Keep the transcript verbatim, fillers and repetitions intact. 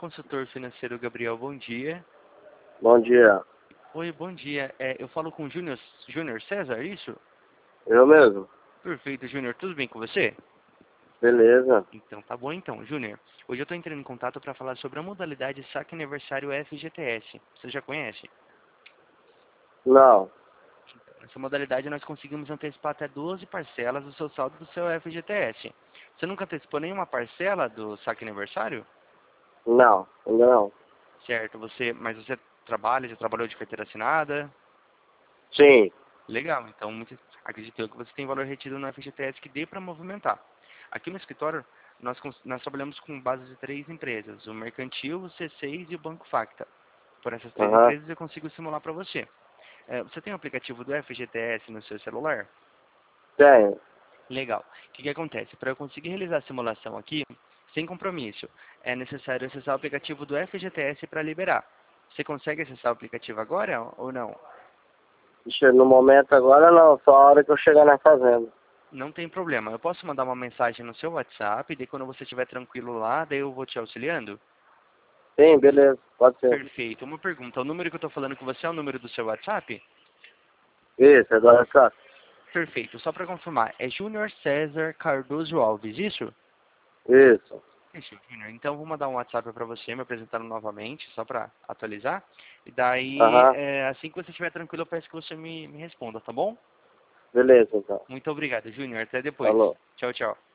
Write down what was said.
Consultor financeiro Gabriel, bom dia. Bom dia. Oi, bom dia. É, eu falo com o Júnior Júnior César, é isso? Eu mesmo. Perfeito, Júnior. Tudo bem com você? Beleza. Então, tá bom então, Júnior. Hoje eu estou entrando em contato para falar sobre a modalidade Saque Aniversário F G T S. Você já conhece? Não. Nessa modalidade nós conseguimos antecipar até doze parcelas do seu saldo do seu F G T S. Você nunca antecipou nenhuma parcela do Saque Aniversário? Não. Ainda não. Certo, você, mas você trabalha, já trabalhou de carteira assinada? Sim. Legal, então muito, acredito eu que você tem valor retido no F G T S que dê para movimentar. Aqui no escritório, nós, cons- nós trabalhamos com base de três empresas, o Mercantil, o C seis e o Banco Facta. Por essas três Aham. empresas eu consigo simular para você. É, você tem o aplicativo do F G T S no seu celular? Tenho. Legal. O que, que acontece? Para eu conseguir realizar a simulação aqui, sem compromisso, é necessário acessar o aplicativo do F G T S para liberar. Você consegue acessar o aplicativo agora ou não? Ixi, no momento agora não. Só a hora que eu chegar na fazenda. Não tem problema. Eu posso mandar uma mensagem no seu WhatsApp, daí quando você estiver tranquilo lá, daí eu vou te auxiliando? Sim, beleza. Pode ser. Perfeito. Uma pergunta. O número que eu estou falando com você é o número do seu WhatsApp? Isso, agora só. Perfeito. Só para confirmar, é Júnior César Cardoso Alves, isso? Isso. Isso, Júnior. Então, eu vou mandar um WhatsApp para você, me apresentando novamente, só para atualizar. E daí, Aham. é, assim que você estiver tranquilo, eu peço que você me, me responda, tá bom? Beleza, então. Muito obrigado, Júnior. Até depois. Falou. Tchau, tchau.